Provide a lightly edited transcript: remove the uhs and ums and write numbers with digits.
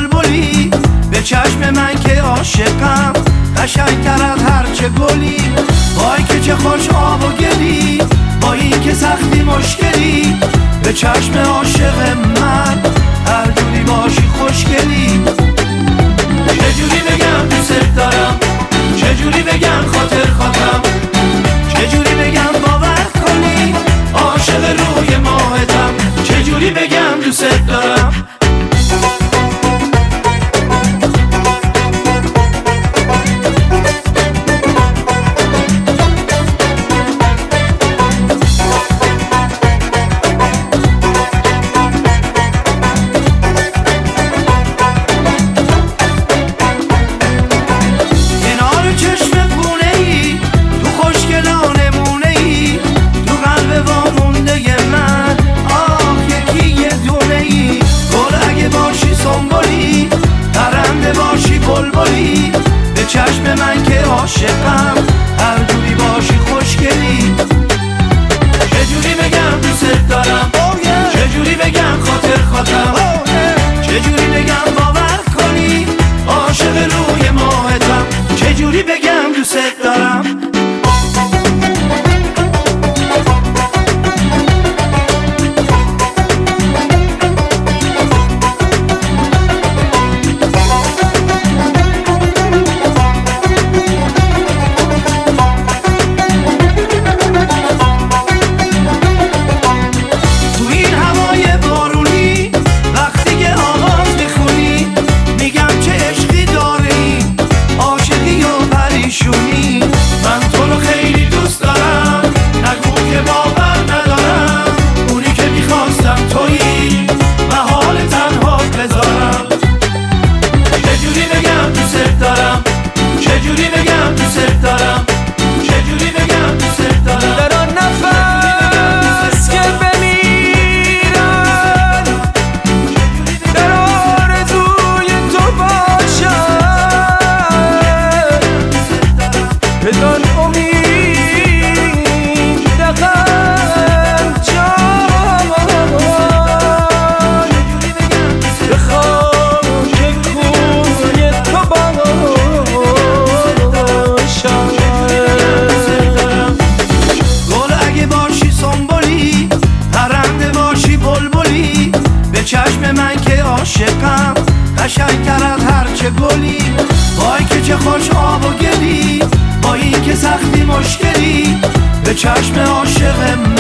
بلبلی، به چشم من که عاشقم قشنگتر از هرچه گلی. وای که چه خوش آب و گلی، با این که سختی مشکلی، به چشم عاشق من هر جوری باشی خوشگلی. چجوری بگم دوست دارم، چجوری بگم خاطر خواهم، چجوری بگم باور کنی عاشق روی ماهتم، چجوری بگم دوست دارم. بلبلی، به چشم من که عاشقم هر جوری باشی خوشگلی. چجوری بگم دوست دارم، چجوری بگم خاطر خواهم، چجوری بگم باور کنی عاشق روی ماهتم، چجوری بگم دوست دارم. من تو رو خیلی دوست دارم، نگو که باور ندارم، اونی که میخواستم تویی و حال تنها بذارم. چجوری بگم دوست دارم، چجوری بگم دوست دارم، چجوری بگم دوست دارم. در آن نفس که بمیرم در آرزوی تو باشم، بدان امید دقم جان به خاک کوی تو باشم. گل اگه باشی سنبولی، پرنده باشی بلبلی، به چشم من که عاشقم قشنگتر از هرچه گلی. وای که چه خوش آب و گلی، با این که سختی مشکلی، به چشم عاشق